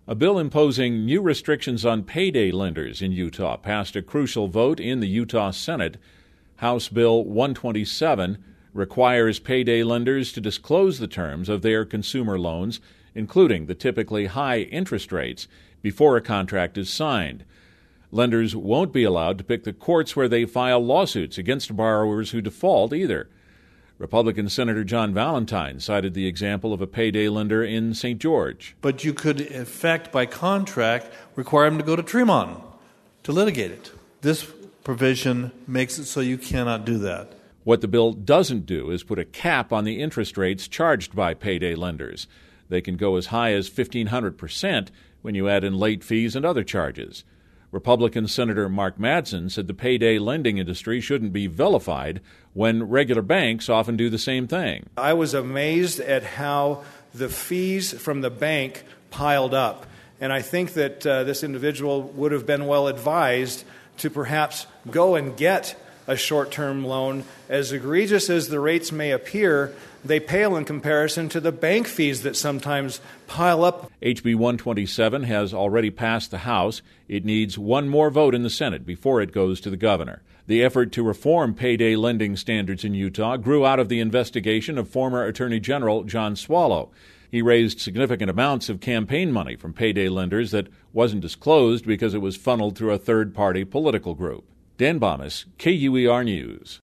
A bill imposing new restrictions on payday lenders in Utah passed a crucial vote in the Utah Senate. House Bill 127 requires payday lenders to disclose the terms of their consumer loans, including the typically high interest rates, before a contract is signed. Lenders won't be allowed to pick the courts where they file lawsuits against borrowers who default either. Republican Senator John Valentine cited the example of a payday lender in St. George. But you could, in effect, by contract, require them to go to Tremont to litigate it. This provision makes it so you cannot do that. What the bill doesn't do is put a cap on the interest rates charged by payday lenders. They can go as high as 1,500% when you add in late fees and other charges. Republican Senator Mark Madsen said the payday lending industry shouldn't be vilified when regular banks often do the same thing. I was amazed at how the fees from the bank piled up. And I think that this individual would have been well advised to perhaps go and get a short-term loan. As egregious as the rates may appear, they pale in comparison to the bank fees that sometimes pile up. HB 127 has already passed the House. It needs one more vote in the Senate before it goes to the governor. The effort to reform payday lending standards in Utah grew out of the investigation of former Attorney General John Swallow. He raised significant amounts of campaign money from payday lenders that wasn't disclosed because it was funneled through a third-party political group. Dan Bomis, KUER News.